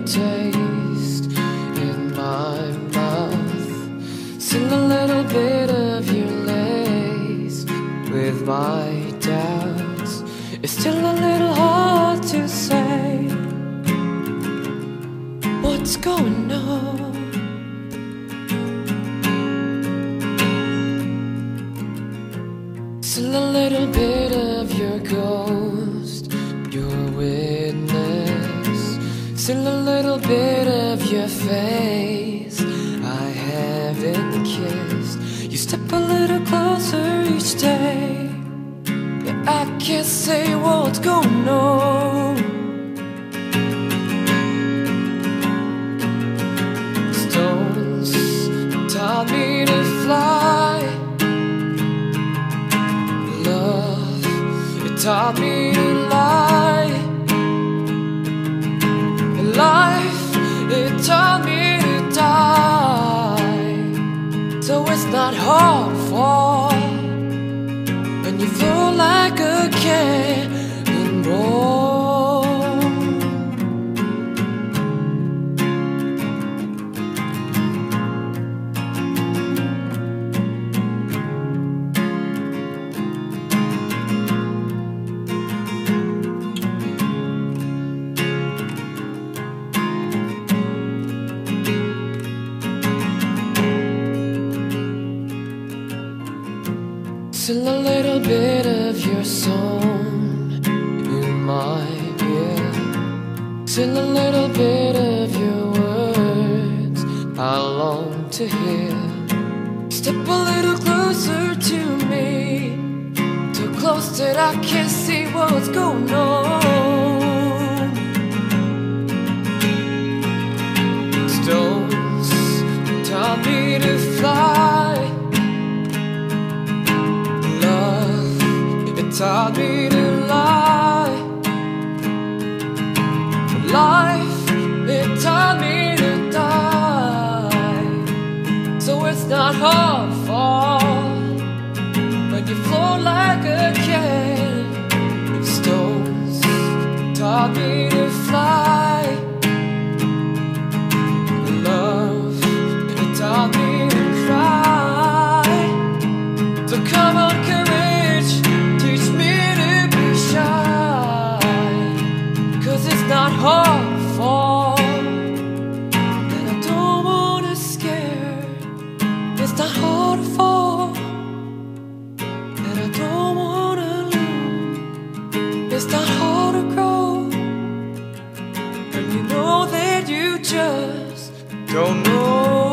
taste in my mouth. Still a little bit of your lace with my doubts. It's still a little hard to say what's going on. Still a little bit of your ghost, your witness. Still a little bit of your face I haven't kissed. You step a little closer each day. Yeah, I can't say what's going on. Stones taught me to fly. Love, it taught me to lie. Life, it taught me to die. So it's not hard to fall when you flow like a cannonball. Still a little bit of your song in my ear. Still a little bit of your words I long to hear. Step a little closer to me, too close that I can't see what's going on. Stones taught me to fly. Taught me to lie. Life, it taught me to die. So it's not hard to fall when you flow like a cannon. Stones taught me to fly. Love, it taught me to cry. So come on, courage, teach me to be shy. 'Cause it's not hard to fall, and I don't wanna scare. It's not hard to fall, and I don't wanna lose. It's not hard to grow, and you know that you just don't know.